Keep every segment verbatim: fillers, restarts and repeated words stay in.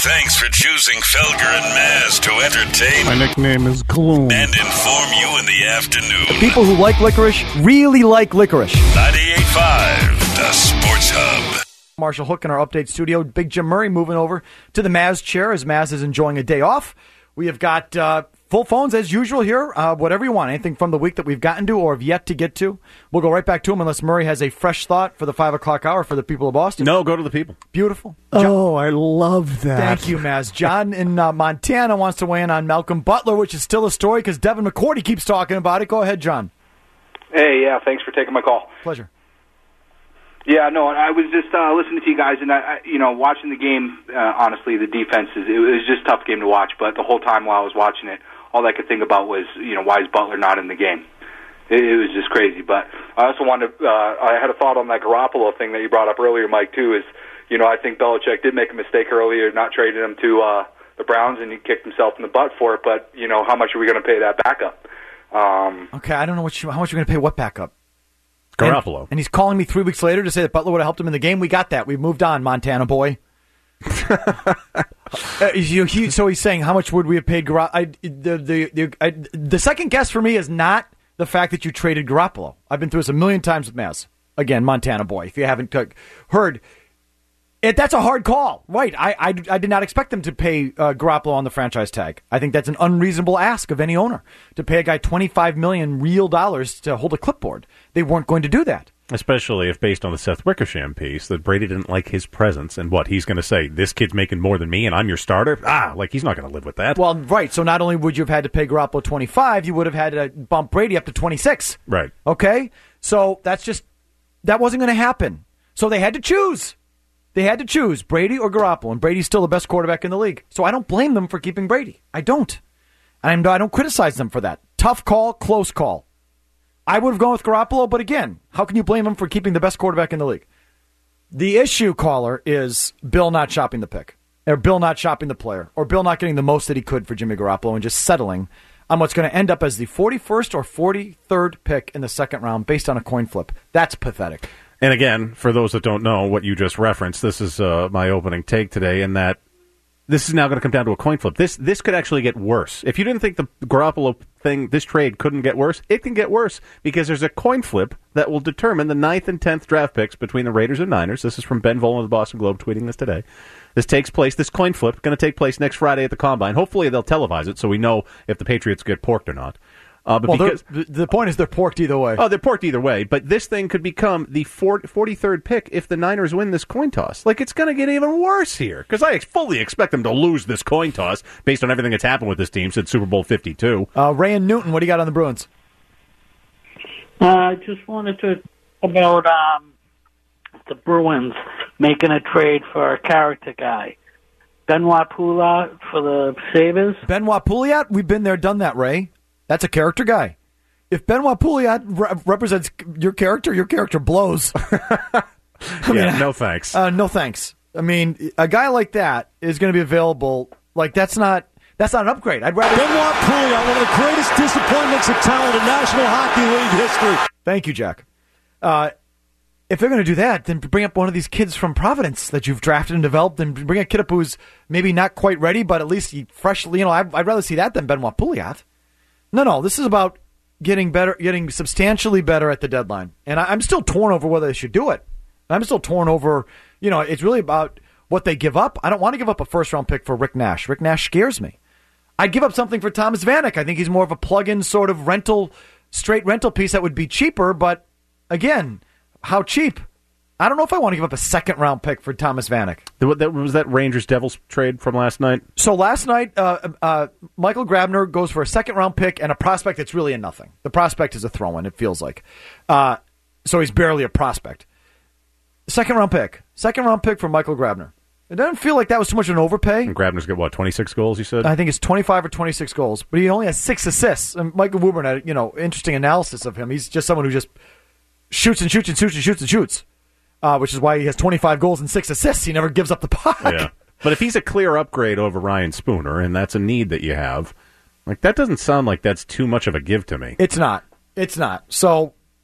Thanks for choosing Felger and Maz to entertain. My nickname is Gloom. And inform you in the afternoon. People who like licorice really like licorice. ninety-eight point five, the Sports Hub. Marshall Hook in our update studio. Big Jim Murray moving over to the Maz chair as Maz is enjoying a day off. We have got uh, full phones as usual here. Uh, whatever you want. Anything from the week that we've gotten to or have yet to get to. We'll go right back to him unless Murray has a fresh thought for the five o'clock hour for the people of Boston. No, go to the people. Beautiful. Oh, John, I love that. thank you, Maz. John in uh, Montana wants to weigh in on Malcolm Butler, which is still a story because Devin McCourty keeps talking about it. Go ahead, John. Hey, yeah, thanks for taking my call. Pleasure. Yeah, no, I was just uh, listening to you guys, and I, I, you know, watching the game. Uh, honestly, the defense is it was just a tough game to watch. But the whole time while I was watching it, all I could think about was, you know, why is Butler not in the game? It, it was just crazy. But I also wanted, to, uh, I had a thought on that Garoppolo thing that you brought up earlier, Mike. Too is, you know, I think Belichick did make a mistake earlier, not trading him to uh, the Browns, and he kicked himself in the butt for it. But you know, how much are we going to pay that backup? Um, Okay, I don't know what you, how much you're going to pay what backup. Garoppolo. And, and he's calling me three weeks later to say that Butler would have helped him in the game. We got that. We moved on, Montana boy. uh, you, he, so he's saying, how much would we have paid Garoppolo? The, the, the, I, the second guess for me is not the fact that you traded Garoppolo. I've been through this a million times with Maz. Again, Montana boy, if you haven't heard. It, that's a hard call. Right. I, I, I did not expect them to pay uh, Garoppolo on the franchise tag. I think that's an unreasonable ask of any owner to pay a guy twenty-five million dollars real dollars to hold a clipboard. They weren't going to do that. Especially if based on the Seth Wickersham piece that Brady didn't like his presence and what he's going to say, this kid's making more than me and I'm your starter. Ah, like he's not going to live with that. Well, right. So not only would you have had to pay Garoppolo twenty-five, you would have had to bump Brady up to twenty-six. Right. Okay. So that's just, that wasn't going to happen. So they had to choose. They had to choose Brady or Garoppolo, and Brady's still the best quarterback in the league. So I don't blame them for keeping Brady. I don't. And I don't criticize them for that. Tough call, close call. I would have gone with Garoppolo, but again, how can you blame them for keeping the best quarterback in the league? The issue, caller, is Bill not shopping the pick, or Bill not shopping the player, or Bill not getting the most that he could for Jimmy Garoppolo and just settling on what's going to end up as the forty-first or forty-third pick in the second round based on a coin flip. That's pathetic. And again, for those that don't know what you just referenced, this is uh, my opening take today, in that this is now going to come down to a coin flip. This this could actually get worse. If you didn't think the Garoppolo thing, this trade couldn't get worse, it can get worse because there's a coin flip that will determine the ninth and tenth draft picks between the Raiders and Niners. This is from Ben Volen of the Boston Globe tweeting this today. This takes place, this coin flip, going to take place next Friday at the Combine. Hopefully they'll televise it so we know if the Patriots get porked or not. Uh, but well, because, the, the point is they're porked either way. Oh, they're porked either way. But this thing could become the forty-third pick if the Niners win this coin toss. Like, it's going to get even worse here. Because I fully expect them to lose this coin toss based on everything that's happened with this team since Super Bowl fifty-two. Uh, Ray and Newton, what do you got on the Bruins? Uh, I just wanted to about um, the Bruins making a trade for a character guy. Benoit Pouliot for the Sabres. Benoit Pouliot? We've been there, done that, Ray. That's a character guy. If Benoit Pouliot re- represents your character, your character blows. I mean, yeah, no thanks. Uh, no thanks. I mean, a guy like that is going to be available. Like, that's not that's not an upgrade. I'd rather... Benoit Pouliot, one of the greatest disappointments of talent in National Hockey League history. Thank you, Jack. Uh, if they're going to do that, then bring up one of these kids from Providence that you've drafted and developed, and bring a kid up who's maybe not quite ready, but at least he freshly, you know, I'd, I'd rather see that than Benoit Pouliot. No, no, this is about getting better, getting substantially better at the deadline. And I, I'm still torn over whether they should do it. I'm still torn over, you know, it's really about what they give up. I don't want to give up a first-round pick for Rick Nash. Rick Nash scares me. I'd give up something for Thomas Vanek. I think he's more of a plug-in sort of rental, straight rental piece that would be cheaper. But, again, how cheap? I don't know if I want to give up a second-round pick for Thomas Vanek. That was that Rangers-Devils trade from last night? So last night, uh, uh, Michael Grabner goes for a second-round pick and a prospect that's really a nothing. The prospect is a throw-in, it feels like. Uh, so he's barely a prospect. Second-round pick. Second-round pick for Michael Grabner. It doesn't feel like that was too much of an overpay. And Grabner's got, what, twenty-six goals, you said? I think it's twenty-five or twenty-six goals, but he only has six assists. And Michael Woburn had, you know, interesting analysis of him. He's just someone who just shoots and shoots and shoots and shoots and shoots. Uh, which is why he has twenty-five goals and six assists. He never gives up the puck. Yeah. But if he's a clear upgrade over Ryan Spooner, and that's a need that you have, like that doesn't sound like that's too much of a give to me. It's not. It's not. So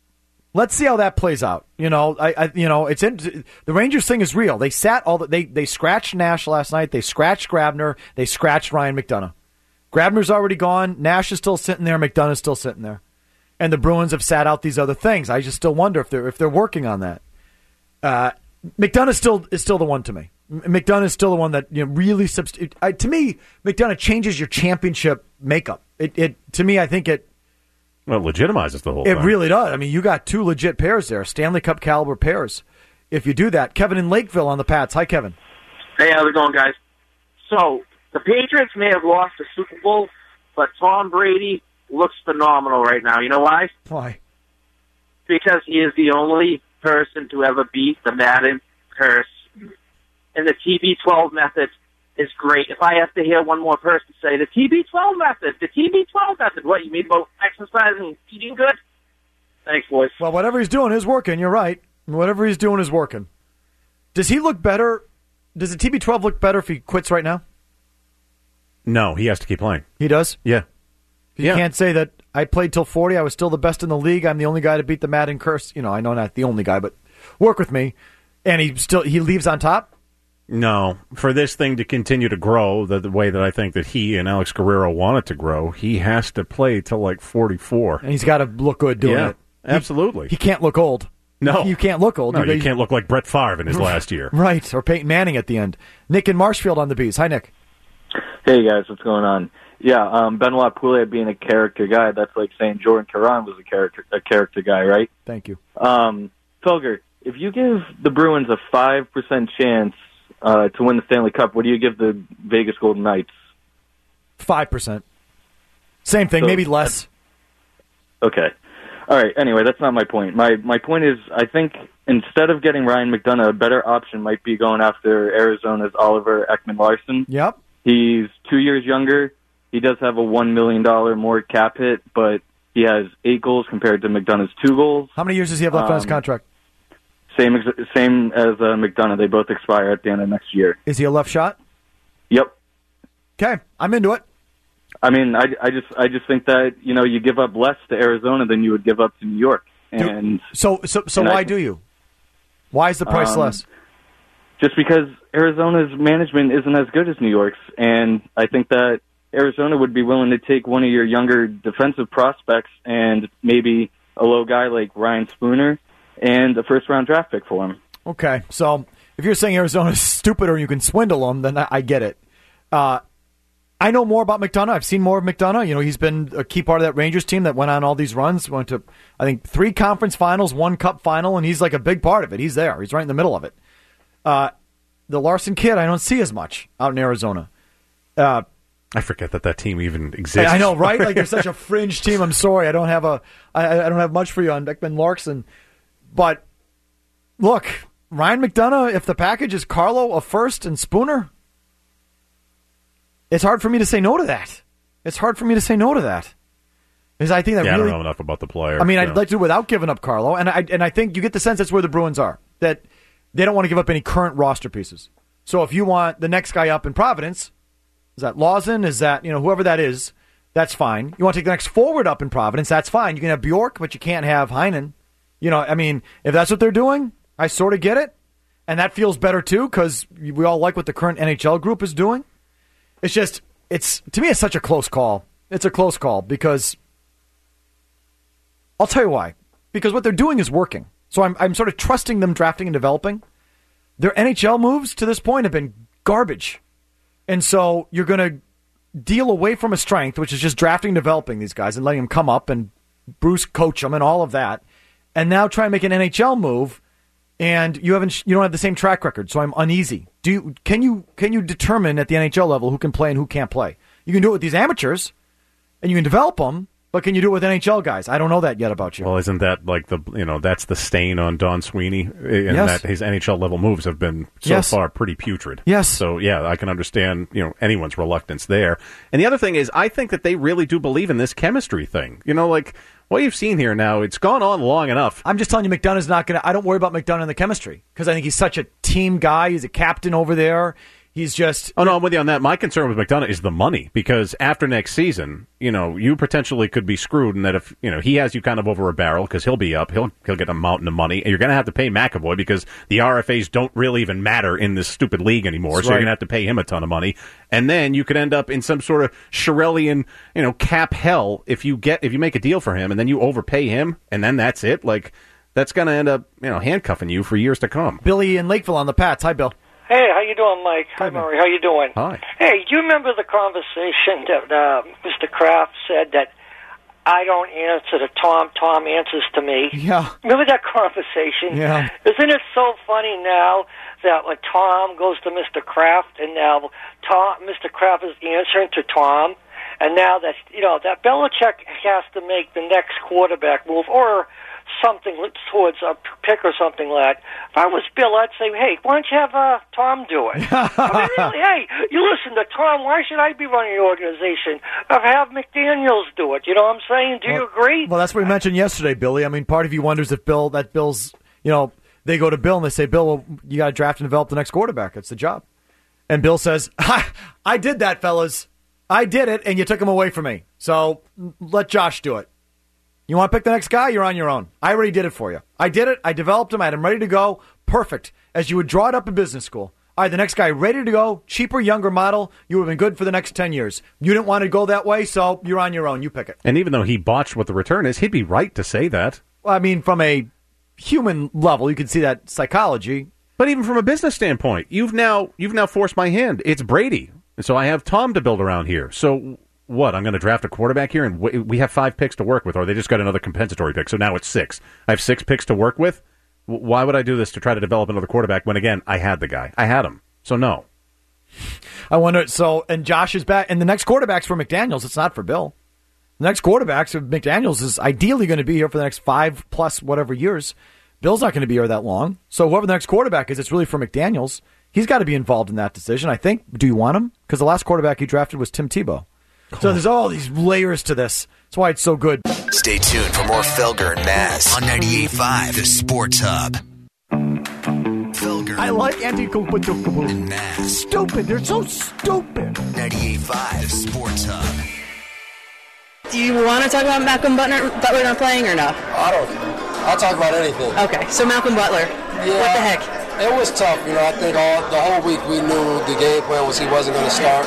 Let's see how that plays out. You know, I, I you know, it's in, the Rangers thing is real. They sat all the, they they scratched Nash last night. They scratched Grabner. They scratched Ryan McDonough. Grabner's already gone. Nash is still sitting there. McDonough's still sitting there. And the Bruins have sat out these other things. I just still wonder if they're if they're working on that. Uh, McDonough still is still the one to me. McDonough is still the one that you know really subst- I, to me. McDonough changes your championship makeup. It it to me, I think it. Well, it legitimizes the whole It thing. really does. I mean, you got two legit pairs there, Stanley Cup caliber pairs. If you do that, Kevin in Lakeville on the Pats. Hi, Kevin. Hey, how's it going, guys? So the Patriots may have lost the Super Bowl, but Tom Brady looks phenomenal right now. You know why? Why? Because he is the only person to ever beat the Madden curse. And the T B twelve method is great. If I have to hear one more person say, the T B twelve method, the T B twelve method, what, you mean about exercising and eating good? Thanks, boys. Well, whatever he's doing is working. You're right. Whatever he's doing is working. Does he look better? Does the T B twelve look better if he quits right now? No, he has to keep playing. He does? Yeah. You yeah. can't say that I played till forty. I was still the best in the league. I'm the only guy to beat the Madden curse. You know, I know not the only guy, but work with me. And he still he leaves on top? No. For this thing to continue to grow the, the way that I think that he and Alex Guerrero want it to grow, he has to play till like forty-four. And he's got to look good doing yeah, it. Absolutely. He, he can't look old. No. You can't look old. No, you, you can't look like Brett Favre in his last year. Right, or Peyton Manning at the end. Nick in Marshfield on the Bees. Hi, Nick. Hey, guys, what's going on? Yeah, um, Benoit Pouliot being a character guy, that's like saying Jordan Caron was a character a character guy, right? Thank you. Um, Felger, if you give the Bruins a five percent chance uh, to win the Stanley Cup, what do you give the Vegas Golden Knights? five percent. Same thing, So, maybe less. Okay. All right, anyway, that's not my point. My my point is, I think instead of getting Ryan McDonough, a better option might be going after Arizona's Oliver Ekman-Larsson. Yep. He's two years younger. He does have a one million dollars more cap hit, but he has eight goals compared to McDonough's two goals. How many years does he have left um, on his contract? Same ex- same as uh, McDonough. They both expire at the end of next year. Is he a left shot? Yep. Okay, I'm into it. I mean, I, I just I just think that, you know, you give up less to Arizona than you would give up to New York. And so so so and why I, do you? Why is the price um, less? Just because Arizona's management isn't as good as New York's, and I think that Arizona would be willing to take one of your younger defensive prospects and maybe a low guy like Ryan Spooner and a first-round draft pick for him. Okay, so if you're saying Arizona's stupid or you can swindle them, then I, I get it. Uh, I know more about McDonough. I've seen more of McDonough. You know, he's been a key part of that Rangers team that went on all these runs. Went to, I think, three conference finals, one cup final, and he's like a big part of it. He's there. He's right in the middle of it. Uh, the Larson kid, I don't see as much out in Arizona. Uh, I forget that that team even exists. I know, right? Like, they're such a fringe team. I'm sorry, I don't have a, I, I don't have much for you on Ekman-Larsson. But look, Ryan McDonough, if the package is Carlo, a first, and Spooner, it's hard for me to say no to that. It's hard for me to say no to that. Because I think that yeah, really, I don't know enough about the player. I mean, so. I'd like to do it without giving up Carlo, and I and I think you get the sense that's where the Bruins are, that they don't want to give up any current roster pieces. So if you want the next guy up in Providence, is that Lawson? Is that, you know, whoever that is, that's fine. You want to take the next forward up in Providence, that's fine. You can have Bjork, but you can't have Heinen. You know, I mean, if that's what they're doing, I sort of get it. And that feels better, too, because we all like what the current N H L group is doing. It's just, it's to me, it's such a close call. It's a close call because, I'll tell you why. Because what they're doing is working. So I'm I'm sort of trusting them drafting and developing. Their N H L moves to this point have been garbage. And so you're going to deal away from a strength, which is just drafting and developing these guys and letting them come up and Bruce coach them and all of that. And now try and make an N H L move, and you haven't you don't have the same track record, so I'm uneasy. Do you, can you can you determine at the N H L level who can play and who can't play? You can do it with these amateurs, and you can develop them, but can you do it with N H L guys? I don't know that yet about you. Well, isn't that like the, you know, that's the stain on Don Sweeney, in yes. that his N H L level moves have been so yes. far pretty putrid. Yes. So, yeah, I can understand, you know, anyone's reluctance there. And the other thing is, I think that they really do believe in this chemistry thing. You know, like, what you've seen here now, it's gone on long enough. I'm just telling you, McDonough's not going to, I don't worry about McDonough and the chemistry, because I think he's such a team guy. He's a captain over there. He He's just... Oh, no, I'm with you on that. My concern with McDonough is the money, because after next season, you know, you potentially could be screwed in that if, you know, he has you kind of over a barrel because he'll be up, he'll he'll get a mountain of money, and you're going to have to pay McAvoy because the R F As don't really even matter in this stupid league anymore, That's so right. you're going to have to pay him a ton of money. And then you could end up in some sort of Shirellian, you know, cap hell if you get if you make a deal for him and then you overpay him, and then that's it. Like, that's going to end up, you know, handcuffing you for years to come. Billy in Lakeville on the Pats. Hi, Bill. Hey, how you doing, Mike? Hi, Murray. How you doing? Hi. Hey, do you remember the conversation that uh, Mister Kraft said that I don't answer to Tom, Tom answers to me? Yeah. Remember that conversation? Yeah. Isn't it so funny now that when Tom goes to Mister Kraft and now Tom, Mister Kraft is answering to Tom, and now that, you know, that Belichick has to make the next quarterback move or something towards a pick or something like that. If I was Bill, I'd say, hey, why don't you have uh, Tom do it? I mean, really, hey, you listen to Tom. Why should I be running the organization? I've have McDaniels do it. You know what I'm saying? Do well, you agree? Well, that's what we mentioned yesterday, Billy. I mean, part of you wonders if Bill, that Bill's, you know, they go to Bill and they say, Bill, well, you got to draft and develop the next quarterback. That's the job. And Bill says, I, I did that, fellas. I did it, and you took him away from me. So let Josh do it. You want to pick the next guy? You're on your own. I already did it for you. I did it. I developed him. I had him ready to go. Perfect. As you would draw it up in business school. All right, the next guy ready to go, cheaper, younger model. You would have been good for the next ten years. You didn't want to go that way, so you're on your own. You pick it. And even though he botched what the return is, he'd be right to say that. Well, I mean, from a human level, you can see that psychology. But even from a business standpoint, you've now you've now forced my hand. It's Brady. And so I have Tom to build around here. So what? I'm going to draft a quarterback here, and w- we have five picks to work with, or they just got another compensatory pick, so now it's six. I have six picks to work with. W- why would I do this to try to develop another quarterback when, again, I had the guy? I had him. So no. I wonder, so, and Josh is back, and the next quarterback's for McDaniels. It's not for Bill. The next quarterback's for McDaniels is ideally going to be here for the next five plus whatever years. Bill's not going to be here that long. So whoever the next quarterback is, it's really for McDaniels. He's got to be involved in that decision, I think. Do you want him? Because the last quarterback he drafted was Tim Tebow. So there's all these layers to this. That's why it's so good. Stay tuned for more Felger and Maz on ninety-eight point five, the Sports Hub. Felger I like anti-kumpatukubu. and Maz. Stupid. They're so stupid. ninety-eight point five, the Sports Hub. Do you want to talk about Malcolm Butler, Butler not playing or no? I don't. I'll talk about anything. Okay, so Malcolm Butler. Yeah, What the heck? It was tough. You know, I think all the whole week we knew the game plan was he wasn't going to start.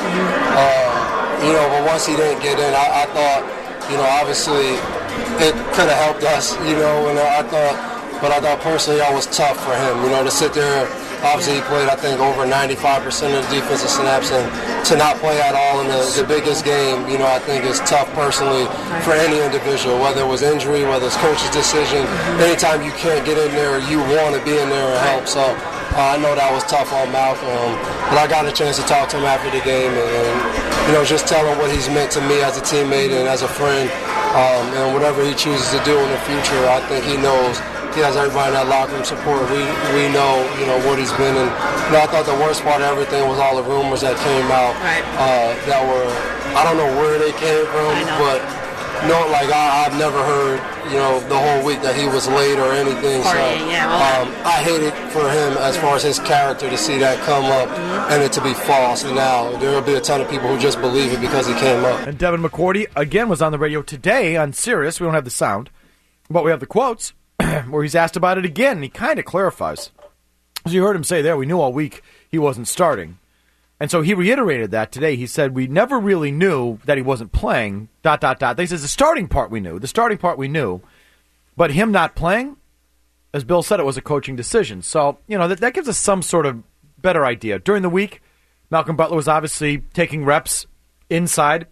Uh, you know, but once he didn't get in, I, I thought, you know, obviously it could have helped us. You know, and I thought, but I thought personally that was tough for him. You know, to sit there. Obviously, he played, I think, over ninety-five percent of the defensive snaps, and to not play at all in the, the biggest game, you know, I think is tough personally for any individual, whether it was injury, whether it's coach's decision. Anytime you can't get in there, you want to be in there and help. So uh, I know that was tough on Malcolm, but I got a chance to talk to him after the game and, you know, just tell him what he's meant to me as a teammate and as a friend, um, and whatever he chooses to do in the future, I think he knows. He has everybody in that locker room support. We we know, you know, what he's been. And you know, I thought the worst part of everything was all the rumors that came out Right. uh, that were, I don't know where they came from, but no, like I, I've never heard, you know, the whole week that he was late or anything. Partying, so yeah, well, um, I hate it for him as far as his character to see that come up and it to be false. And now there will be a ton of people who just believe it because he came up. And Devin McCourty, again, was on the radio today on Sirius. We don't have the sound, but we have the quotes where he's asked about it again, and he kind of clarifies. As you heard him say there, we knew all week he wasn't starting. And so he reiterated that today. He said, we never really knew that he wasn't playing, dot, dot, dot. He says the starting part we knew. The starting part we knew. But him not playing, as Bill said, it was a coaching decision. So, you know, that, that gives us some sort of better idea. During the week, Malcolm Butler was obviously taking reps inside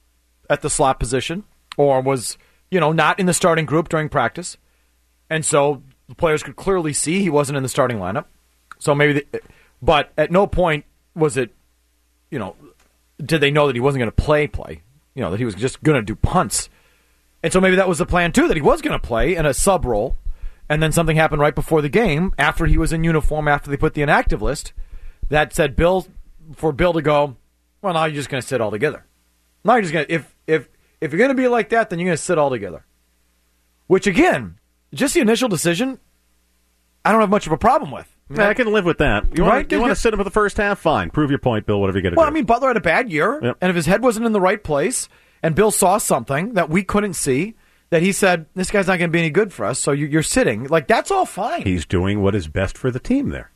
at the slot position, or was, you know, not in the starting group during practice. And so the players could clearly see he wasn't in the starting lineup. So maybe, the, but at no point was it, you know, did they know that he wasn't going to play, play, you know, that he was just going to do punts. And so maybe that was the plan, too, that he was going to play in a sub role. And then something happened right before the game, after he was in uniform, after they put the inactive list, that said, Bill, for Bill to go, well, now you're just going to sit all together. Now you're just going to, if, if, if you're going to be like that, then you're going to sit all together. Which, again, just the initial decision, I don't have much of a problem with. Yeah, I can live with that. You want, Right? you want to sit him for the first half? Fine. Prove your point, Bill, whatever you got to Well, do. I mean, Butler had a bad year, Yep. and if his head wasn't in the right place, and Bill saw something that we couldn't see, that he said, this guy's not going to be any good for us, so you- you're sitting. Like, that's all fine. He's doing what is best for the team there.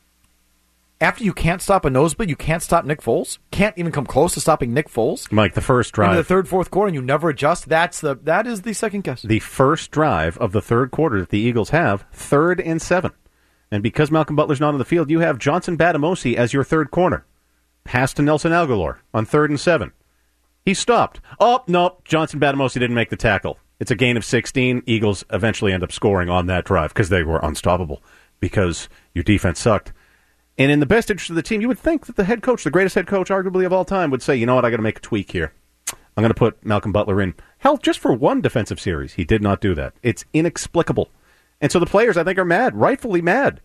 After you can't stop a nosebleed, you can't stop Nick Foles. Can't even come close to stopping Nick Foles. Mike, the first Into the drive, third, fourth quarter, and you never adjust. That's the that is the second guess. the first drive of the third quarter that the Eagles have, third and seven. And because Malcolm Butler's not on the field, you have Johnson Batamosi as your third corner. Pass to Nelson Aguilar on third and seven. He stopped. Oh, no, Johnson Batamosi didn't make the tackle. It's a gain of sixteen. Eagles eventually end up scoring on that drive because they were unstoppable because your defense sucked. And in the best interest of the team, you would think that the head coach, the greatest head coach arguably of all time, would say, you know what, I got to make a tweak here. I'm going to put Malcolm Butler in. Hell, just for one defensive series. He did not do that. It's inexplicable. And so the players, I think, are mad, rightfully mad.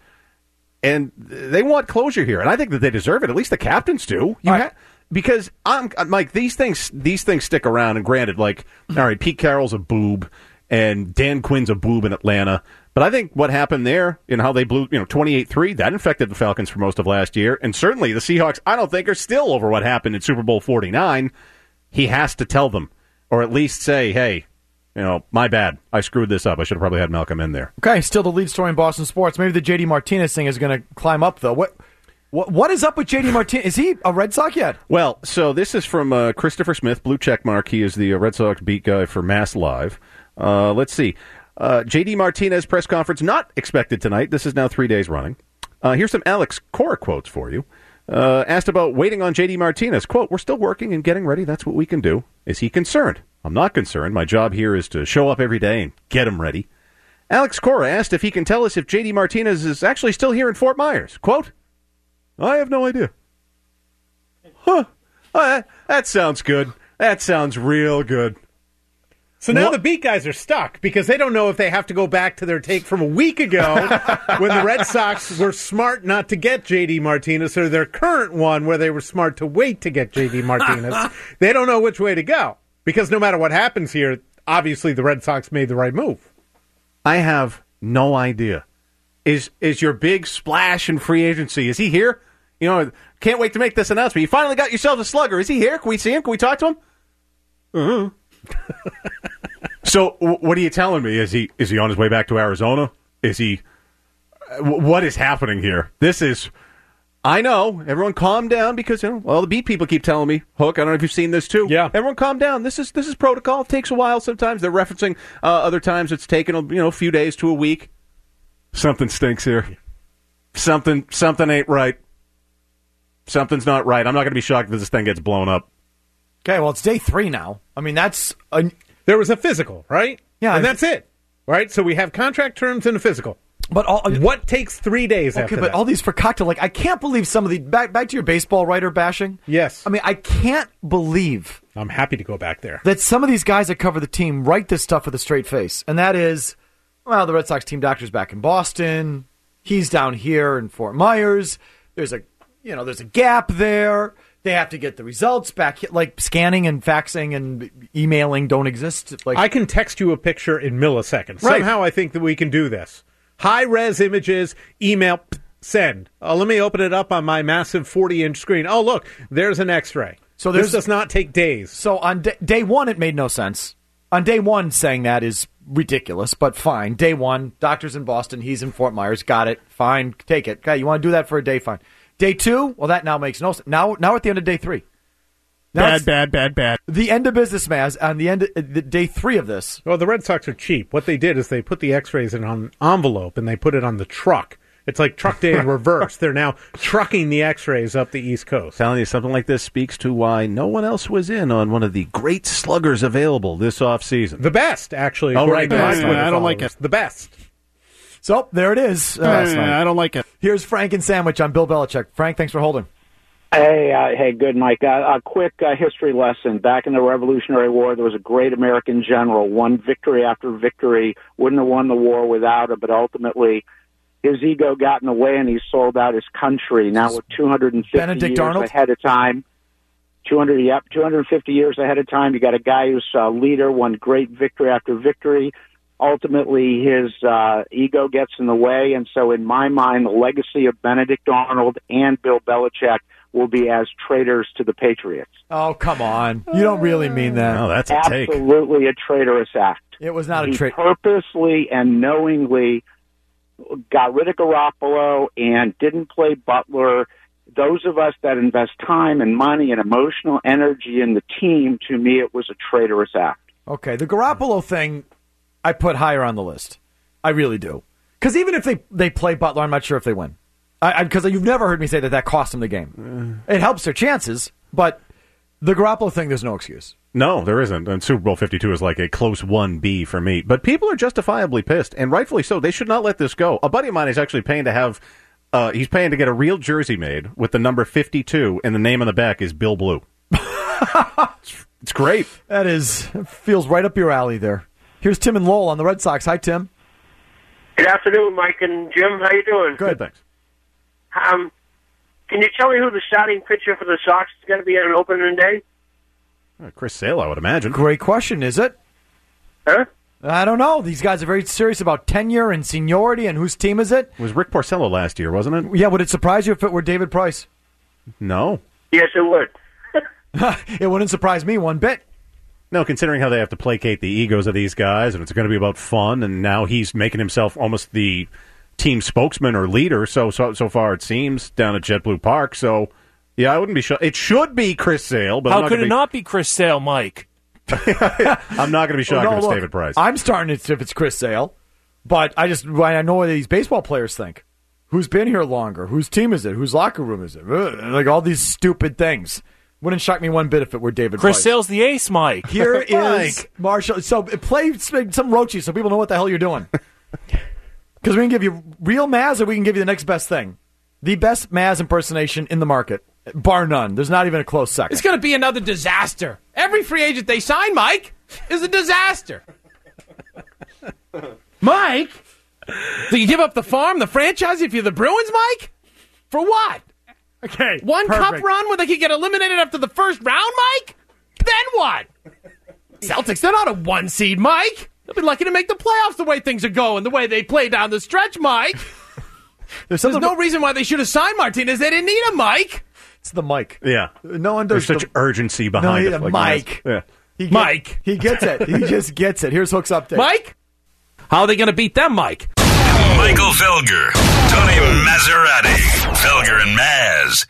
And they want closure here. And I think that they deserve it. At least the captains do. You ha- because, I'm, Mike, these things these things stick around. And granted, like, all right, Pete Carroll's a boob, and Dan Quinn's a boob in Atlanta. But I think what happened there, and how they blew, you know, twenty-eight three, that infected the Falcons for most of last year. And certainly the Seahawks, I don't think, are still over what happened in Super Bowl forty-nine. He has to tell them, or at least say, hey, you know, my bad. I screwed this up. I should have probably had Malcolm in there. Okay, still the lead story in Boston sports. Maybe the J D Martinez thing is going to climb up, though. What, what, what is up with J D Martinez? Is he a Red Sox yet? Well, so this is from uh, Christopher Smith, blue check mark. He is the uh, Red Sox beat guy for Mass Live. Uh, let's see. Uh, J D Martinez press conference not expected tonight. This is now three days running. Uh, here's some Alex Cora quotes for you. Uh, asked about waiting on J D Martinez. Quote, we're still working and getting ready. That's what we can do. Is he concerned? I'm not concerned. My job here is to show up every day and get him ready. Alex Cora asked if he can tell us if J D Martinez is actually still here in Fort Myers. Quote, I have no idea. Huh. Uh, that sounds good. That sounds real good. So now the beat guys are stuck because they don't know if they have to go back to their take from a week ago when the Red Sox were smart not to get J D Martinez, or their current one where they were smart to wait to get J D Martinez. They don't know which way to go because no matter what happens here, obviously the Red Sox made the right move. I have no idea. Is is your big splash in free agency, is he here? You know, can't wait to make this announcement. You finally got yourself a slugger. Is he here? Can we see him? Can we talk to him? Uh-huh. So, w- what are you telling me? Is he is he on his way back to Arizona? Is he? W- what is happening here? This is. I know. Everyone, calm down because you know. Well, the beat people keep telling me. Hook. I don't know if you've seen this too. Yeah. Everyone, calm down. This is this is protocol. It takes a while. Sometimes they're referencing. Uh, other times it's taken a, you know a few days to a week. Something stinks here. Something something ain't right. Something's not right. I'm not going to be shocked if this thing gets blown up. Okay, well, it's day three now. I mean, that's... A... There was a physical, right? Yeah. And that's it, right? So we have contract terms and a physical. But all, what takes three days okay, after but that? all these for cocktail, like, I can't believe some of the... Back, back to your baseball writer bashing. Yes. I mean, I can't believe... I'm happy to go back there. That some of these guys that cover the team write this stuff with a straight face. And that is, well, the Red Sox team doctor's back in Boston. He's down here in Fort Myers. There's a, you know, there's a gap there. They have to get the results back. Like scanning and faxing and emailing don't exist. Like I can text you a picture in milliseconds. Right. Somehow I think that we can do this. High-res images, email, send. Uh, let me open it up on my massive forty-inch screen. Oh, look, there's an X-ray. So this there's- does not take days. So on d- day one, it made no sense. On day one, saying that is ridiculous, but fine. Day one, doctor's in Boston, he's in Fort Myers. Got it. Fine. Take it. Okay, you want to do that for a day? Fine. Day two, well, that now makes no sense. Now, now we're at the end of day three. Now Bad, it's bad, bad, bad. The end of business, Maz, on the end of the day three of this. Well, the Red Sox are cheap. What they did is they put the X-rays in an envelope and they put it on the truck. It's like truck day in reverse. They're now trucking the X-rays up the East Coast. Telling you something like this speaks to why no one else was in on one of the great sluggers available this offseason. The best, actually. Oh, according right. to my Yeah, Twitter I don't like followers. it. The best. So there it is. Uh, last night. I don't like it. Here's Frank and Sandwich on Bill Belichick. Frank, thanks for holding. Hey, uh, hey, good, Mike. Uh, a quick uh, history lesson. Back in the Revolutionary War, there was a great American general, won victory after victory, wouldn't have won the war without it, but ultimately his ego got in the way and he sold out his country. Now we're two hundred fifty Benedict years Arnold? ahead of time. two hundred, yep, two hundred fifty years ahead of time. You got a guy who's a leader, won great victory after victory. ultimately his uh, ego gets in the way. And so in my mind, the legacy of Benedict Arnold and Bill Belichick will be as traitors to the Patriots. Oh, come on. You don't really mean that. No, that's a Absolutely take. Absolutely a traitorous act. It was not a He trait. purposely and knowingly got rid of Garoppolo and didn't play Butler. Those of us that invest time and money and emotional energy in the team, to me, it was a traitorous act. Okay, the Garoppolo thing, I put higher on the list. I really do. Because even if they, they play Butler, I'm not sure if they win. Because you've never heard me say that that cost them the game. It helps their chances, but the Garoppolo thing, there's no excuse. No, there isn't. And Super Bowl fifty-two is like a close one B for me. But people are justifiably pissed, and rightfully so. They should not let this go. A buddy of mine is actually paying to have, uh, he's paying to get a real jersey made with the number fifty-two, and the name on the back is Bill Blue. it's, it's great. That is, feels right up your alley there. Here's Tim and Lowell on the Red Sox. Hi, Tim. Good afternoon, Mike and Jim. How you doing? Good, thanks. Um, can you tell me who the starting pitcher for the Sox is going to be on an opening day? Uh, Chris Sale, I would imagine. Great question, is it? Huh? I don't know. These guys are very serious about tenure and seniority, and whose team is it? It was Rick Porcello last year, wasn't it? Yeah, would it surprise you if it were David Price? No. Yes, it would. It wouldn't surprise me one bit. No, considering how they have to placate the egos of these guys, and it's going to be about fun, and now he's making himself almost the team spokesman or leader, so so, so far it seems, down at JetBlue Park, so... Yeah, I wouldn't be shocked. It should be Chris Sale, but how I'm not could it be... not be Chris Sale, Mike? I'm not going to be shocked Well, no, if it's look, David Price. I'm starting it if it's Chris Sale, but I just I know what these baseball players think. Who's been here longer? Whose team is it? Whose locker room is it? Ugh, like all these stupid things. Wouldn't shock me one bit if it were David Chris Price. Sale's the ace, Mike. Here is Marshall. So play some Rochi so people know what the hell you're doing. Because we can give you real Maz or we can give you the next best thing. The best Maz impersonation in the market. Bar none. There's not even a close second. It's going to be another disaster. Every free agent they sign, Mike, is a disaster. Mike? Do you give up the farm, the franchise, if you're the Bruins, Mike? For what? Okay. One perfect. cup run where they could get eliminated after the first round, Mike? Then what? Celtics, they're not a one seed, Mike. They'll be lucky to make the playoffs the way things are going, the way they play down the stretch, Mike. There's, There's no reason why they should have signed Martinez. They didn't need him, Mike. It's the Mike. Yeah. No one does. There's such the... urgency behind no, it. Like Mike. Yeah. He get, Mike. He gets it. He just gets it. Here's Hook's update. Mike? How are they going to beat them, Mike? Michael Felger, Tony Maserati, Felger and Maz.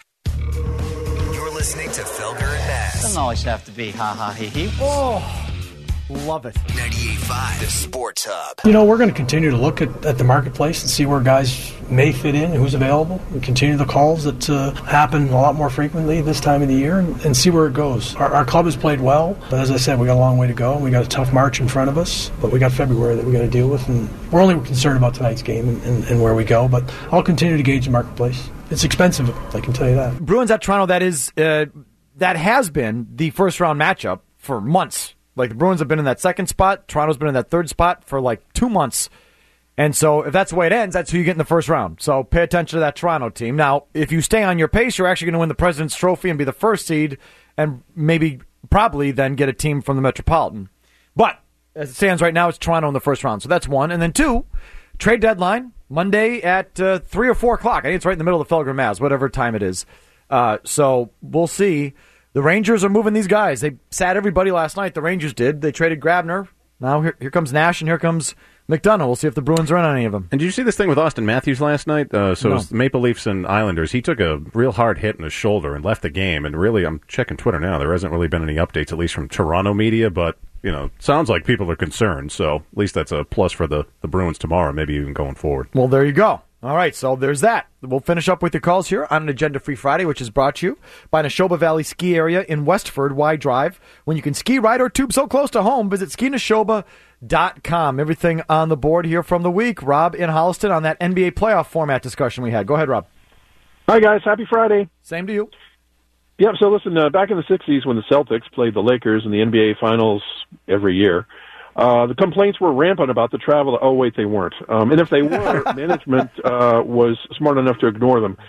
You're listening to Felger and Maz. Doesn't always have to be ha ha he he. Oh, love it. ninety-eight point five, the Sports Hub. You know, we're going to continue to look at, at the marketplace and see where guys may fit in and who's available, and continue the calls that uh, happen a lot more frequently this time of the year, and, and see where it goes. Our, our club has played well, but as I said, we got a long way to go, and we got a tough March in front of us, but we got February that we got to deal with, and we're only concerned about tonight's game and, and, and where we go, but I'll continue to gauge the marketplace. It's expensive, I can tell you that. Bruins at Toronto, that is, uh, that has been the first round matchup for months. Like, the Bruins have been in that second spot. Toronto's been in that third spot for, like, two months. And so if that's the way it ends, that's who you get in the first round. So pay attention to that Toronto team. Now, if you stay on your pace, you're actually going to win the President's Trophy and be the first seed and maybe, probably, then get a team from the Metropolitan. But as it stands right now, it's Toronto in the first round. So that's one. And then two, trade deadline, Monday at uh, three or four o'clock. I think it's right in the middle of the Felger Maz, whatever time it is. Uh, so we'll see. The Rangers are moving these guys. They sat everybody last night. The Rangers did. They traded Grabner. Now here, here comes Nash and here comes McDonough. We'll see if the Bruins are on any of them. And did you see this thing with Austin Matthews last night? Uh, so No. it was the Maple Leafs and Islanders. He took a real hard hit in his shoulder and left the game. And really, I'm checking Twitter now. There hasn't really been any updates, at least from Toronto media. But, you know, sounds like people are concerned. So at least that's a plus for the, the Bruins tomorrow, maybe even going forward. Well, there you go. All right, so there's that. We'll finish up with your calls here on an Agenda-Free Friday, which is brought to you by Neshoba Valley Ski Area in Westford. Why drive when you can ski, ride, or tube so close to home? Visit ski neshoba dot com. Everything on the board here from the week. Rob in Holliston on that N B A playoff format discussion we had. Go ahead, Rob. Hi, guys. Happy Friday. Same to you. Yep, so listen, uh, back in the sixties when the Celtics played the Lakers in the N B A Finals every year, Uh, the complaints were rampant about the travel. Oh, wait, they weren't. Um, and if they were, management uh, was smart enough to ignore them.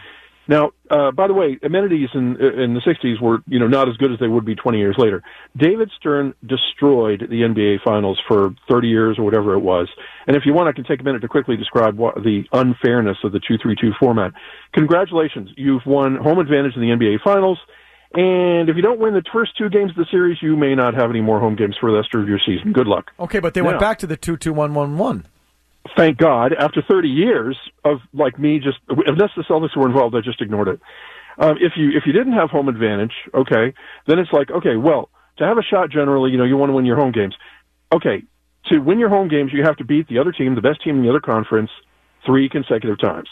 Now, uh, by the way, amenities in in the sixties were, you know, not as good as they would be twenty years later. David Stern destroyed the N B A Finals for thirty years or whatever it was. And if you want, I can take a minute to quickly describe what, the unfairness of the two three two format. Congratulations, you've won home advantage in the N B A Finals. And if you don't win the first two games of the series, you may not have any more home games for the rest of your season. Good luck. Okay, but they now, went back to the two two one one one. Thank God, after thirty years of, like me, just, unless the Celtics were involved, I just ignored it. Um, if you if you didn't have home advantage, okay, then it's like, okay, well, to have a shot generally, you know, you want to win your home games. Okay, to win your home games, you have to beat the other team, the best team in the other conference, three consecutive times.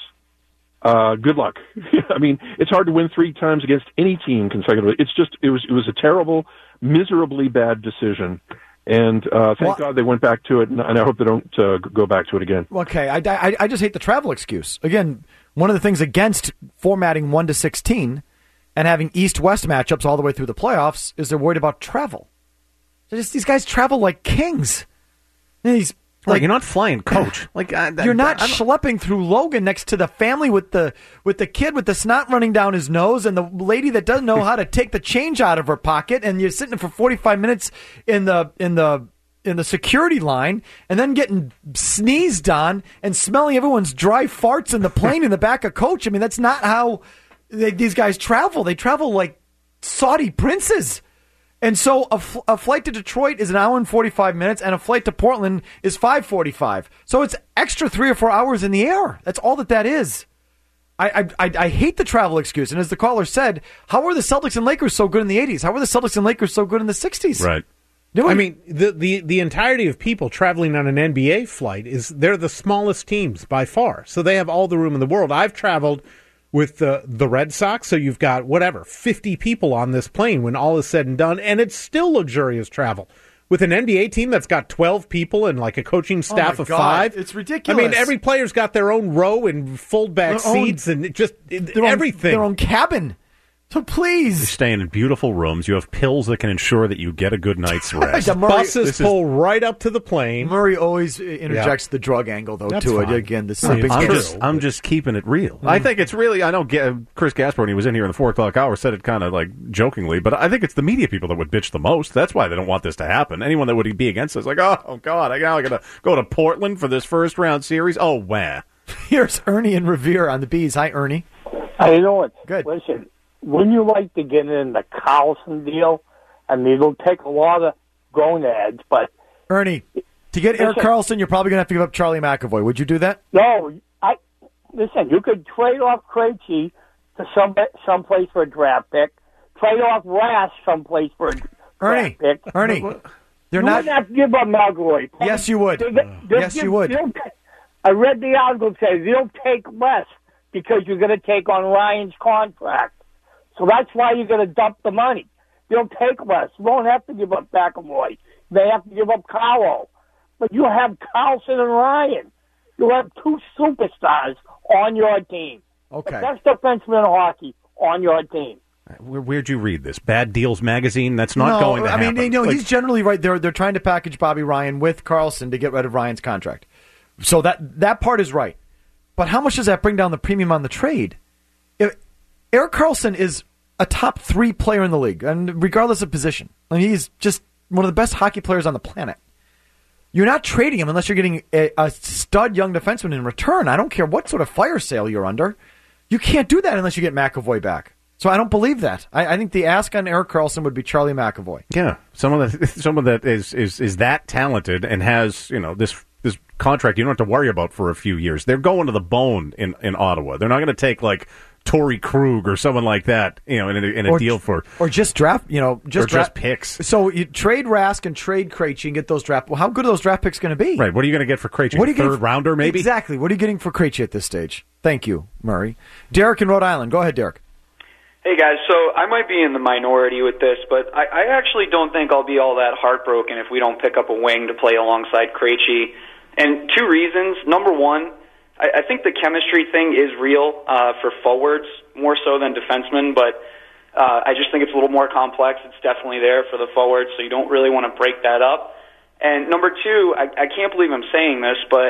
Uh, good luck. I mean, it's hard to win three times against any team consecutively. It's just, it was, it was a terrible, miserably bad decision. And uh, thank well, God they went back to it, and I hope they don't uh, go back to it again. Okay, I, I, I just hate the travel excuse. Again, one of the things against formatting one to sixteen and having East-West matchups all the way through the playoffs is they're worried about travel. Just, these guys travel like kings. These Like, you're not flying coach. Like I, you're not I, schlepping through Logan next to the family with the with the kid with the snot running down his nose and the lady that doesn't know how to take the change out of her pocket, and you're sitting for forty-five minutes in the in the in the security line, and then getting sneezed on and smelling everyone's dry farts in the plane in the back of coach. I mean, that's not how they, these guys travel. They travel like Saudi princes. And so a, f- a flight to Detroit is an hour and forty-five minutes, and a flight to Portland is five forty-five. So it's extra three or four hours in the air. That's all that that is. I, I, I, I hate the travel excuse. And as the caller said, how were the Celtics and Lakers so good in the eighties? How were the Celtics and Lakers so good in the sixties? Right. I mean, the, the, the entirety of people traveling on an N B A flight, is they're the smallest teams by far. So they have all the room in the world. I've traveled with the the Red Sox, so you've got, whatever, fifty people on this plane when all is said and done, and it's still luxurious travel. With an N B A team that's got twelve people and like a coaching staff oh of God, five. It's ridiculous. I mean, every player's got their own row and fold-back Their own- seats and it just it, Their own- everything. their own cabin. So please. You're staying in beautiful rooms. You have pills that can ensure that you get a good night's rest. Yeah, Murray- Buses This is- pull right up to the plane. Murray always interjects Yeah. the drug angle, though, That's to it. fine. Again, the I mean, sleeping I'm pills. just, I'm just keeping it real. I think it's really, I know Ga- Chris Gasper, when he was in here in the four o'clock hour, said it kind of like jokingly, but I think it's the media people that would bitch the most. That's why they don't want this to happen. Anyone that would be against us, like, oh, oh God, I now got to go to Portland for this first round series. Oh, wah. Here's Ernie and Revere on the Bees. Hi, Ernie. How you doing? Good. Listen, wouldn't you like to get in the Carlson deal? I mean, it'll take a lot of gonads, but... Ernie, to get Eric Listen. Carlson, you're probably going to have to give up Charlie McAvoy. Would you do that? No, I listen, you could trade off Krejci to some someplace for a draft pick, trade off Rash someplace for a Ernie, draft pick. Ernie, they're you not... wouldn't have to give up McAvoy. Yes, you would. They'll- they'll Yes, give- you would. they'll- I read the article that says they'll take less because you're going to take on Ryan's contract. So that's why you're going to dump the money. They'll take less. You won't have to give up McAvoy. They have to give up Carlo. But you have Carlson and Ryan. You have two superstars on your team. Okay. The best defenseman in hockey on your team. Where, where'd you read this? Bad Deals Magazine? That's not no, going to I happen. mean, you know, Like, he's generally right. They're they're trying to package Bobby Ryan with Carlson to get rid of Ryan's contract. So that that part is right. But how much does that bring down the premium on the trade? If Eric Carlson is a top three player in the league, and regardless of position, I mean, he's just one of the best hockey players on the planet. You're not trading him unless you're getting a, a stud young defenseman in return. I don't care what sort of fire sale you're under. You can't do that unless you get McAvoy back. So I don't believe that. I, I think the ask on Eric Carlson would be Charlie McAvoy. Yeah, someone that someone that is, is, is that talented and has, you know, this this contract you don't have to worry about for a few years. They're going to the bone in, in Ottawa. They're not going to take like Torrey Krug or someone like that, you know, in a, in a Or- deal for Or just draft, you know, just, or just draft picks. So you trade Rask and trade Krejci and get those draft. Well, how good are those draft picks going to be? Right. What are you going to get for Krejci? What are you getting Third for- rounder, maybe? Exactly. What are you getting for Krejci at this stage? Thank you, Murray. Derek in Rhode Island. Go ahead, Derek. Hey, guys, so I might be in the minority with this, but I, I actually don't think I'll be all that heartbroken if we don't pick up a wing to play alongside Krejci. And two reasons. Number one, I, I think the chemistry thing is real uh, for forwards, more so than defensemen, but uh, I just think it's a little more complex. It's definitely there for the forwards, so you don't really want to break that up. And number two, I, I can't believe I'm saying this, but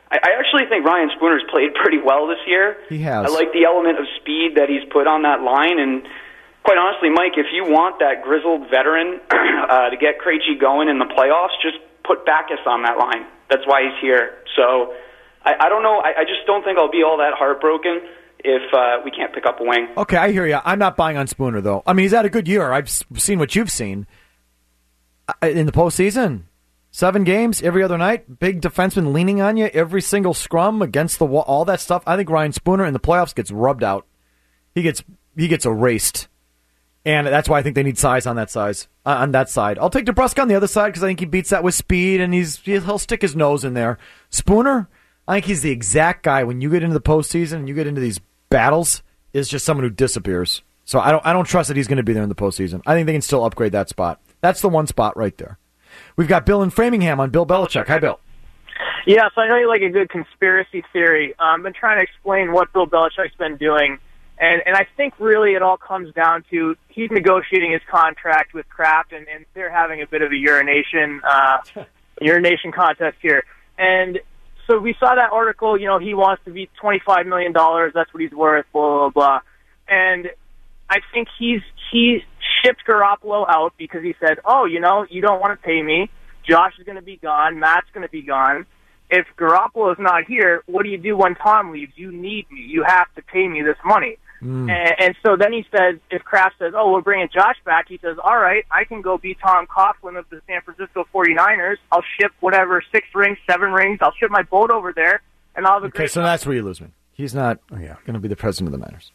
I, I actually think Ryan Spooner's played pretty well this year. He has. I like the element of speed that he's put on that line, and quite honestly, Mike, if you want that grizzled veteran uh, to get Krejci going in the playoffs, just put Backus on that line. That's why he's here. So I, I don't know. I, I just don't think I'll be all that heartbroken if uh, we can't pick up a wing. Okay, I hear you. I'm not buying on Spooner, though. I mean, he's had a good year. I've s- seen what you've seen. Uh, in the postseason, seven games every other night, big defenseman leaning on you, every single scrum against the wall, all that stuff. I think Ryan Spooner in the playoffs gets rubbed out. He gets he gets erased. And that's why I think they need size on that size uh, on that side. I'll take DeBrusk on the other side because I think he beats that with speed, and he's he'll stick his nose in there. Spooner, I think he's the exact guy when you get into the postseason and you get into these battles, is just someone who disappears. So I don't I don't trust that he's going to be there in the postseason. I think they can still upgrade that spot. That's the one spot right there. We've got Bill in Framingham on Bill Belichick. Hi, Bill. Yes, I know you like a good conspiracy theory. Um, I've been trying to explain what Bill Belichick's been doing. And and I think really it all comes down to he's negotiating his contract with Kraft, and, and they're having a bit of a urination uh, urination contest here. And so we saw that article. You know, he wants to be twenty-five million dollars. That's what he's worth. Blah blah blah. And I think he's he shipped Garoppolo out because he said, "Oh, you know, you don't want to pay me. Josh is going to be gone. Matt's going to be gone. If Garoppolo's not here, what do you do when Tom leaves? You need me. You have to pay me this money." Mm. And, and so then he says, if Kraft says, oh, we're bringing Josh back, he says, all right, I can go be Tom Coughlin of the San Francisco forty-niners. I'll ship whatever, six rings, seven rings. I'll ship my boat over there, and I'll have a Okay, great so time. that's where you lose me. He's not oh, yeah. going to be the president of the Niners.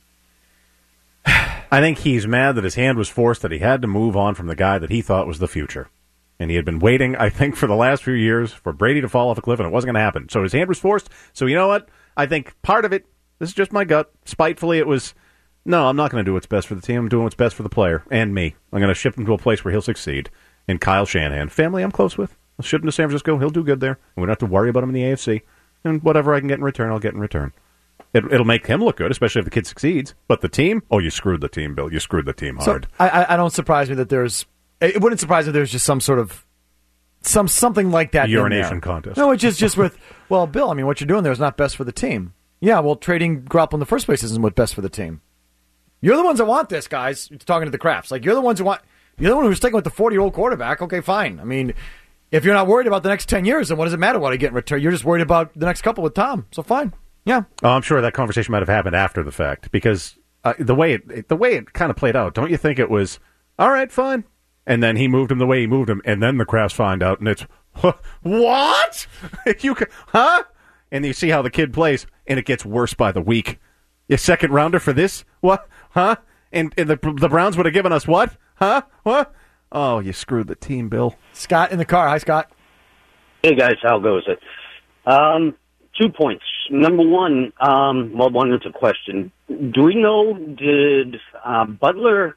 I think he's mad that his hand was forced, that he had to move on from the guy that he thought was the future. And he had been waiting, I think, for the last few years for Brady to fall off a cliff, and it wasn't going to happen. So his hand was forced. So you know what? I think part of it, this is just my gut, spitefully it was, no, I'm not going to do what's best for the team. I'm doing what's best for the player and me. I'm going to ship him to a place where he'll succeed. And Kyle Shanahan, family I'm close with. I'll ship him to San Francisco. He'll do good there. And we don't have to worry about him in the A F C. And whatever I can get in return, I'll get in return. It, it'll make him look good, especially if the kid succeeds. But the team, oh, you screwed the team, Bill. You screwed the team hard. So I, I don't surprise me that there's, it wouldn't surprise me if there's just some sort of, some something like that. Urination contest. No, it's just, just with, well, Bill, I mean, what you're doing there is not best for the team. Yeah, well, trading Garoppolo in the first place isn't what's best for the team. You're the ones that want this, guys. You're talking to the Crafts. Like, you're the ones who want, you're the one who's sticking with the forty-year-old quarterback. Okay, fine. I mean, if you're not worried about the next ten years, then what does it matter what I get in return? You're just worried about the next couple with Tom. So fine. Yeah. Oh, I'm sure that conversation might have happened after the fact because uh, the way it, the way it kind of played out, don't you think it was, all right, fine. And then he moved him the way he moved him, and then the Crafts find out, and it's, what? you can, huh? And you see how the kid plays, and it gets worse by the week. Your second rounder for this? What? Huh? And, and the the Browns would have given us what? Huh? What? Oh, you screwed the team, Bill. Scott in the car. Hi, Scott. Hey, guys. How goes it? Um, two points. Number one, um, well, one is a question. Do we know, did uh, Butler,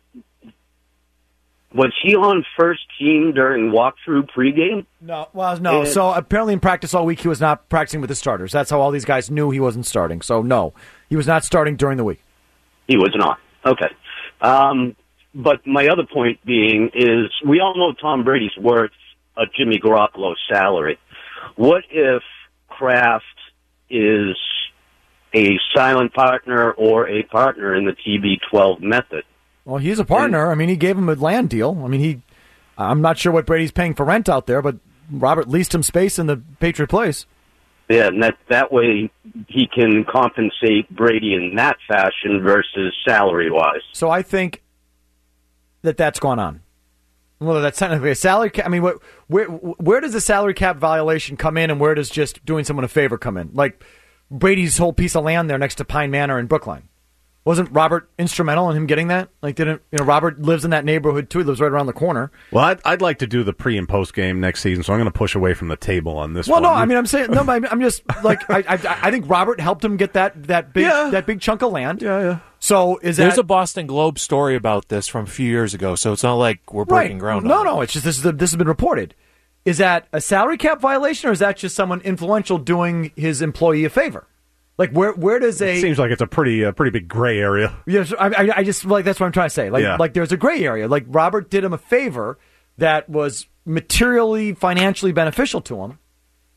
was he on first team during walkthrough pregame? No, well, no. And, so apparently in practice all week he was not practicing with the starters. That's how all these guys knew he wasn't starting. So, no, he was not starting during the week. He was not. Okay. Um, but my other point being is we all know Tom Brady's worth a Jimmy Garoppolo salary. What if Kraft is a silent partner or a partner in the T B twelve method? Well, he's a partner. I mean, he gave him a land deal. I mean, he. I'm not sure what Brady's paying for rent out there, but Robert leased him space in the Patriot Place. Yeah, and that that way he can compensate Brady in that fashion versus salary-wise. So I think that that's gone on. Well, that's technically a salary cap. I mean, what, where where does the salary cap violation come in, and where does just doing someone a favor come in? Like Brady's whole piece of land there next to Pine Manor in Brookline. Wasn't Robert instrumental in him getting that? Like, didn't you know? Robert lives in that neighborhood too. He lives right around the corner. Well, I'd, I'd like to do the pre and post game next season, so I'm going to push away from the table on this. Well, one. no, I mean, I'm saying no. I'm just like I, I, I think Robert helped him get that that big Yeah. that big chunk of land. Yeah, yeah. So is There's that a Boston Globe story about this from a few years ago, so it's not like we're breaking right? ground No, on it. no, it's just this is the, this has been reported. Is that a salary cap violation, or is that just someone influential doing his employee a favor? Like where where does a It seems like it's a pretty uh, pretty big gray area. Yes, I, I, I just like that's what I'm trying to say. Like Yeah. like there's a gray area. Like Robert did him a favor that was materially financially beneficial to him,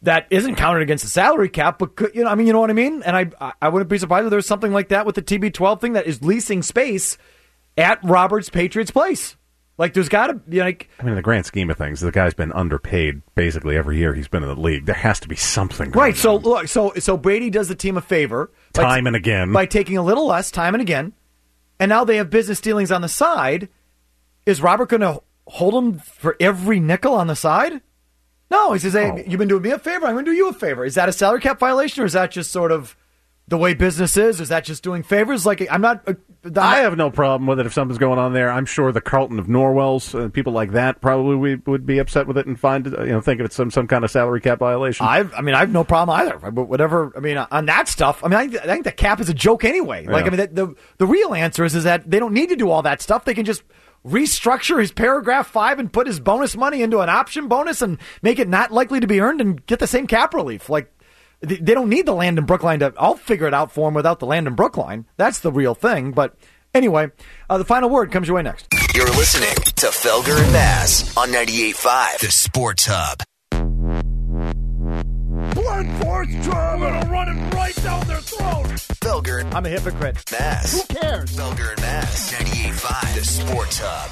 that isn't counted against the salary cap, but could, you know, I mean, you know what I mean? And I I wouldn't be surprised if there's something like that with the T B twelve thing that is leasing space at Roberts Patriots Place. Like, there's got to be, like... I mean, in the grand scheme of things, the guy's been underpaid basically every year he's been in the league. There has to be something going Right, so on. look, so so Brady does the team a favor. by Time t- and again. By taking a little less, time and again. And now they have business dealings on the side. Is Robert going to hold him for every nickel on the side? No, he says, hey, Oh. you've been doing me a favor, I'm going to do you a favor. Is that a salary cap violation, or is that just sort of the way business is? Is that just doing favors? Like, I'm not... Uh, I have no problem with it if something's going on there. I'm sure the Carlton of Norwells and people like that probably would, would be upset with it and find you know think of it some some kind of salary cap violation. I've, I mean, I have no problem either. But whatever, I mean, on that stuff, I mean, I, think- I think the cap is a joke anyway. Like, Yeah. I mean, the, the the real answer is is that they don't need to do all that stuff. They can just restructure his paragraph five and put his bonus money into an option bonus and make it not likely to be earned and get the same cap relief. Like, they, they don't need the Landon Brook line to. I'll figure it out for him without the Landon Brook line. That's the real thing. But anyway, uh, the final word comes your way next. You're listening to Felger and Mazz on ninety-eight point five, The Sports Hub. Blunt force trauma! I'm gonna run it right down their throat! Felger. I'm a hypocrite. Mazz. Who cares? Felger and Mazz. ninety-eight point five, The Sports Hub.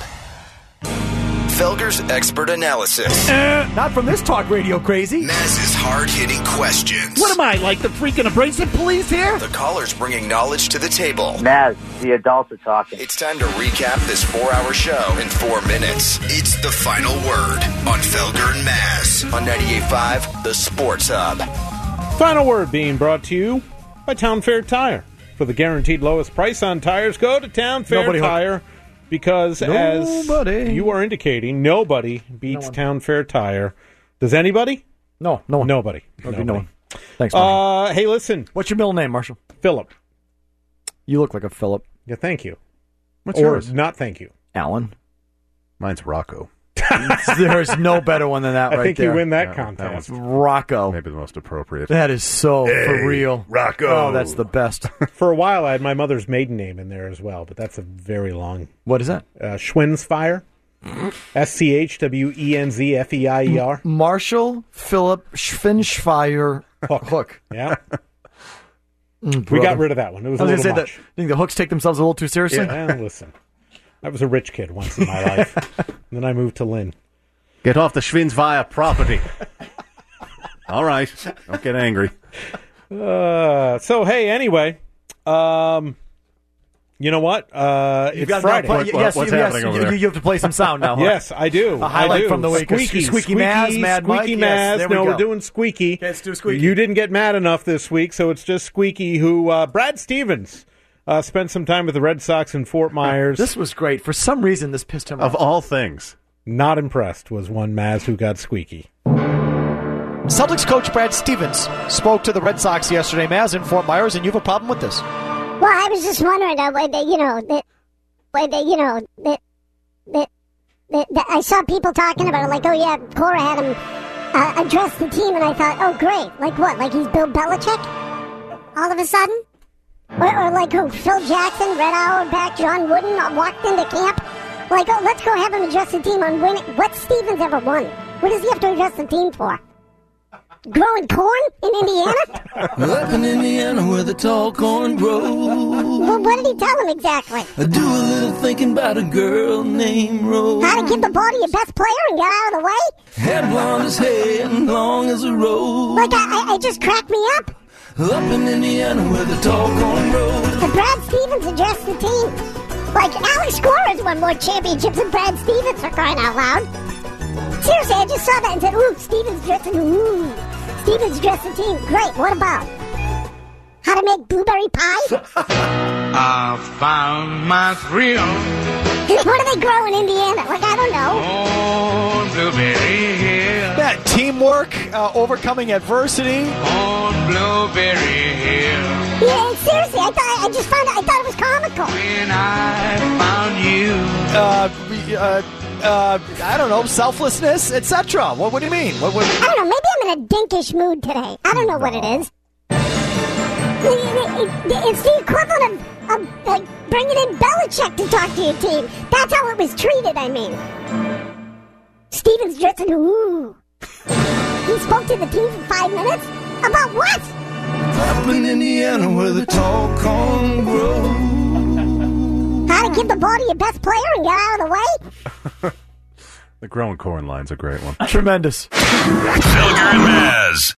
Felger's expert analysis. Uh, not from this talk radio crazy. Mazz's hard-hitting questions. What am I, like the freaking abrasive police here? The callers bringing knowledge to the table. Maz, the adults are talking. It's time to recap this four-hour show in four minutes. It's the final word on Felger and Mazz on ninety-eight point five, The Sports Hub. Final word being brought to you by Town Fair Tire. For the guaranteed lowest price on tires, go to Town Fair Nobody Tire. Because Nobody. as you are indicating, nobody beats No Town Fair Tire. Does anybody? No, no one. Nobody. Okay, Nobody. no one. Thanks, Marshall. Uh, hey, listen. What's your middle name, Marshall? Philip. You look like a Philip. Yeah, thank you. What's or yours? not thank you. Alan. Mine's Rocco. There's no better one than that I right think there. you win that Yeah, contest. that Rocco. Maybe the most appropriate. That is so for real. Rocco. Oh, that's the best. For a while, I had my mother's maiden name in there as well, but that's a very long. What is that? Uh, Schwenzfire. S C H W E N Z F E I E R. Marshall Philip Schwinschfeier Hook. Hook. Yeah. Mm, We got brother. rid of that one. It was I a was little going to much. say that. Think the Hooks take themselves a little too seriously? Yeah, well, listen. I was a rich kid once in my life. And then I moved to Lynn. Get off the Schwinzvia property. All right. Don't get angry. Uh, so, hey, anyway. Um, you know what? Uh, You've it's got to Friday. play, What- yes, what's you, yes, happening over you, there? you have to play some sound now. Huh? Yes, I do. A highlight I do. from the week. Squeaky, Squeaky Maz, Mad Mike. Squeaky Yes, Maz. there we no, go. we're doing Squeaky. Okay, let's do Squeaky. You didn't get mad enough this week, so it's just Squeaky who, uh, Brad Stevens, uh, spent some time with the Red Sox in Fort Myers. This was great. For some reason, this pissed him Of off. all things. Not impressed was one Maz who got Squeaky. Celtics coach Brad Stevens spoke to the Red Sox yesterday, Maz, in Fort Myers, and you have a problem with this. Well, I was just wondering, uh, whether, you know, that, whether, you know, that, that, that, that I saw people talking about it, like, oh, yeah, Cora had him uh, address the team, and I thought, oh, great. Like what? Like he's Bill Belichick? All of a sudden? Or, or like who? Phil Jackson, Red Auerbach, John Wooden uh, walked into camp? Like, oh, let's go have him address the team on winning. What's Stevens ever won? What does he have to address the team for? Growing corn in Indiana? Up in Indiana where the tall corn grows. Well, what did he tell him exactly? I do a little thinking about a girl named Rose. How to give the ball to your best player and get out of the way? Hair blonde as hair and long as a rose. Like, I, I, it just cracked me up. Up in Indiana where the tall corn grows. And Brad Stevens addressed the team. Like, Alex Scorers won more championships than Brad Stevens, for crying out loud. Seriously, I just saw that and said, ooh, Stevens dressing, ooh. Stevens dressed the team. Great, what about? How to make blueberry pie? I found my thrill What do they grow in Indiana? Like, I don't know. on Blueberry Hill. That teamwork, uh, overcoming adversity. On Blueberry Hill. Yeah, and seriously, I thought I just found it. I thought it was comical. When I found you. Uh, we- uh, uh, I don't know, selflessness, et cetera. What, what do you mean? What, what? I don't know. Maybe I'm in a dinkish mood today. I don't know what it is. It- it- it- It's the equivalent of, of like bringing in Belichick to talk to your team. That's how it was treated. I mean, Stevens dressing. Ooh. he spoke to the team for five minutes? About what? Up in Indiana where the tall corn grows. How to give the ball to your best player and get out of the way? The growing corn line's a great one. Tremendous. Felger and Maz.